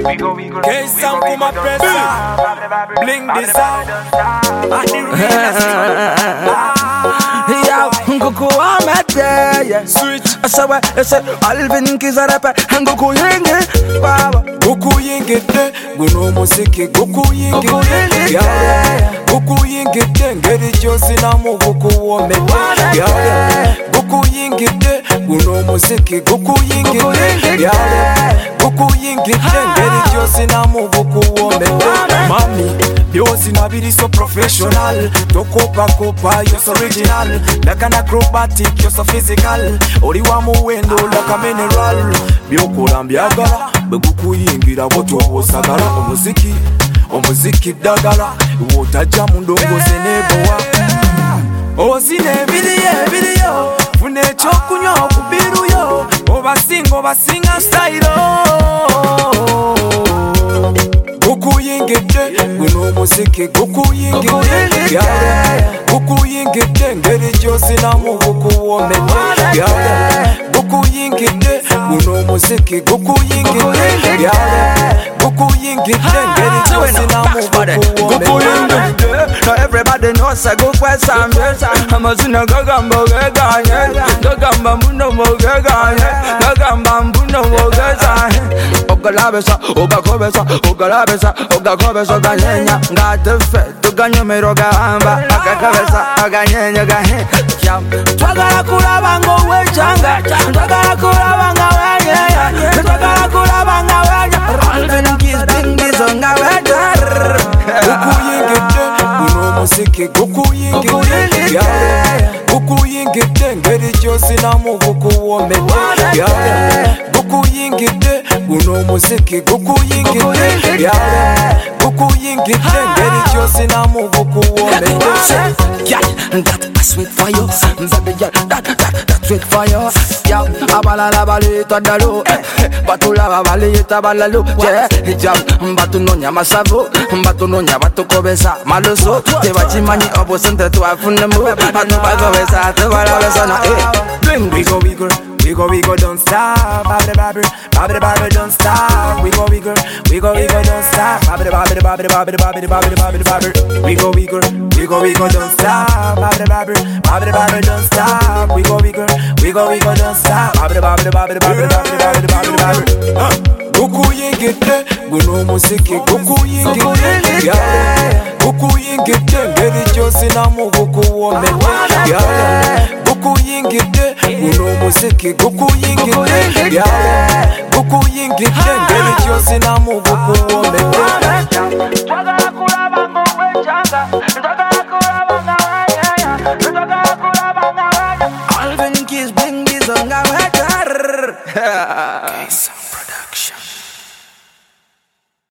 K-Sam kuma pressa, bling design. Yeah, Nguku Amete, Switch. I said, Alvin Kizarepe, and Nguku Yingi, Baba. Goku yingete, guno musiki Goku yingete, yeah. Goku yingete, ngeri josi na mu Goku womete, yeah. Goku yingete, guno musiki Goku yingete, yeah. Goku yingete, ngeri josi na mu Goku womete. Mami, yosi na biri so professional. Tokopa kopa, you're so original. Like an acrobatic, you're so physical. Ori wa muwendo, like a mineral. Byokola mbyagala, beguku yingira wotu obosagala. Omuziki dagala, wotajja mu ndongoze nebowa. Ozine ebiliyo, fune ekyokunywa okubiruyo. Obasinga style. Goku yingete, guno muziki Goku yingete, yeah. Goku yingete, ngeri josi na mu Goku womete, yeah. Goku yingete, guno muziki Goku yingete, yeah. Goku yingete, ngeri josi na mu Goku womete. Now everybody knows I go for some years. I'm a sinner, Gagamba, Gagamba, Muno, Gagamba, Muno, Ogalabesa, Ogalabesa, Ganyenya, got the fed to Ganyamero Gamba, Aganyenya Gahe, Tagakura Bango, Wechanga, Tagakura Banga, Alvin Kiss, Bingis on Gavatar. Goku yingete, guno musiki Goku yingete, yeah. Goku yingete, ngeri josi na mu Goku womete, yeah. Goku yingete, guno musiki Goku yingete, yeah. Goku yingete, ngeri josi na mu Goku womete. Yeah, that sweet for you, baby girl, that sweet for you. Yeah, abalala balita dalu, batula balita balalu. Yeah, jam, batunonya masavu, batunonya batukobesa maluso. Te bachimani opposite to afunemu, batubagobesa te balabesa na. We go, don't stop. Babble, don't stop. We go, don't stop. Babble. We go, don't stop. Babble, don't stop. We go, don't stop. Goku yingete, guno musiki Goku yingete, yeah. Goku yingete, ngeri josi na mu Goku womete, yeah. Goku yingete, guno musiki Goku yingete, yeah. Goku yingete, ngeri josi na mu Goku womete. Alvin Kiss, Bingis on Gavatar.